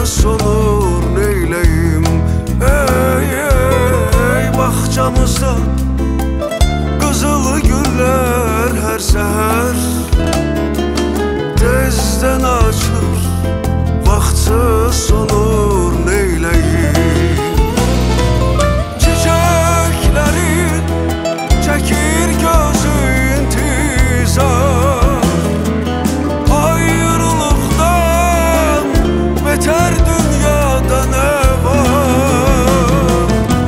solur neyleyim. Ey bahçamızda kızıl güller her seher tezden açır, vaxtı solur neyleyim. Çiçeklerin çekir gözü intizar, ayrılıktan beter dünyada ne var?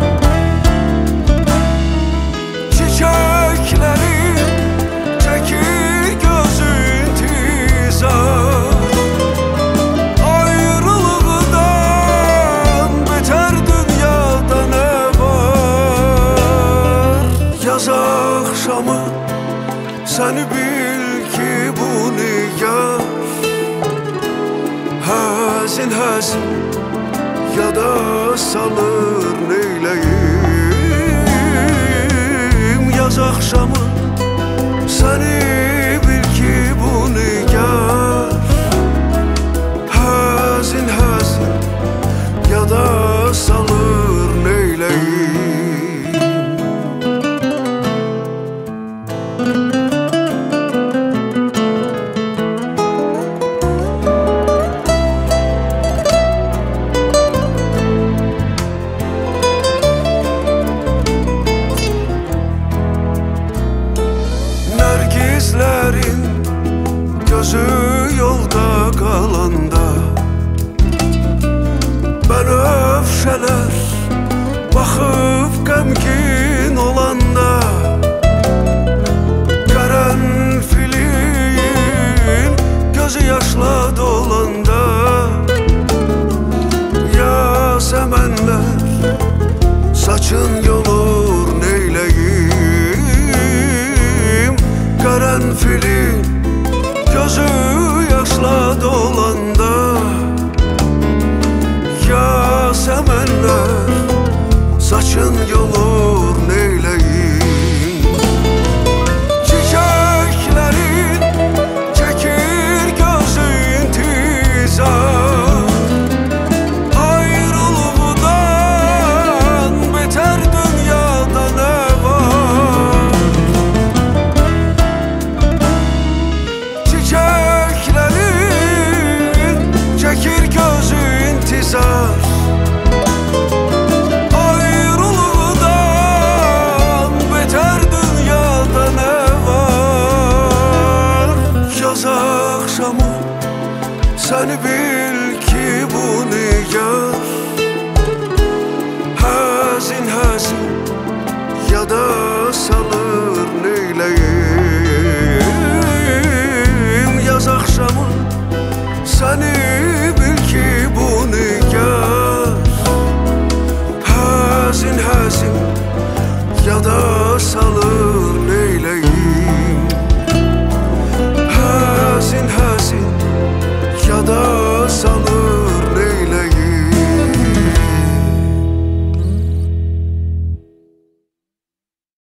Çiçeklerin çekir gözü intizar, ayrılıktan beter dünyada ne var? Yaz akşamı seni bil ki bu nigar hazin hazin ya da salır neyleyim. Yaz akşamı seni bil ki bu nigar hazin hazin ya da salır neyleyim. Nergislerin gözü yolda kalanda, ben öfşeler bakıp gemgin olanda, karanfilin gözü yaşla dolanda, yasemenler saçın yolur neyleyim. Karanfilin gözü yaşla dolanda, yasemenler saçın yolur neyleyim. Çiçeklerin çekir gözü intizar, ayrılıktan beter dünyada ne var? Çiçeklerin çekir gözü intizar, ayrılıktan beter dünyada ne var? Yaz akşamı seni bil ki bu nigar hazin hazin ya da salır neyleyim. Yaz akşamı seni bil ki bu nigar hazin hazin